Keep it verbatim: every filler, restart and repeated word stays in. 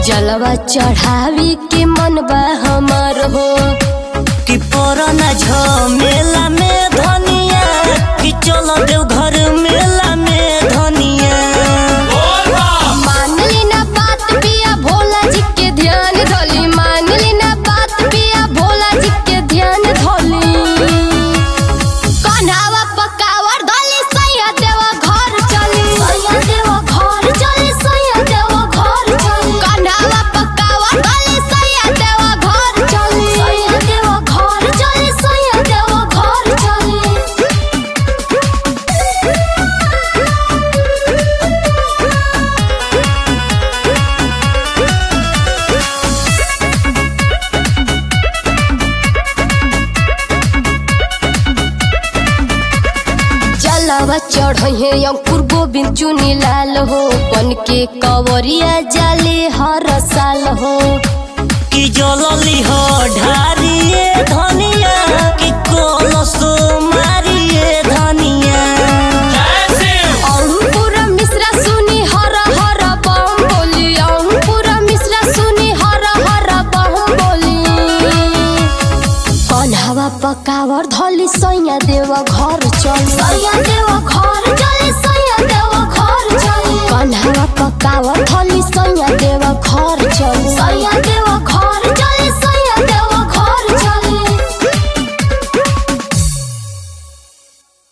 जलवा चढ़ावी के मन बा हमार हो कि पुराना झमेला में धनिया कि चलो देव घर मेला में धनिया। मान ली ना बात पिया भोला जी के ध्यान धोली, मान ली ना बात पिया भोला जी के ध्यान धोली। कन्हावा पकावर धोली सैया देवा घर चली, सैया देवा घर चली, सैया देवा घर चली। कन्हावा पकावर धोली सैया देवा घर चली, सैया देवा घर चली, सैया देवा घर चली। जलवा चढ़े अंकुर गोविंद चुनी लाल हो, बन के कवरिया जाले हर साल हो। कि जलली हो ढारिए धनिया कि कोलसो मारिए धनिया। अंकुर मिश्रा सुनी हर हर बम बोली, अंकुर मिश्रा सुनी हर हर बम बोली। कन्हावा पकावर धोली सैया देवा घर चली, सैया देवा घर चली, सैया देवा घर चली। कन्हावा पकावर धोली सैया देवा घर चली, सैया देवा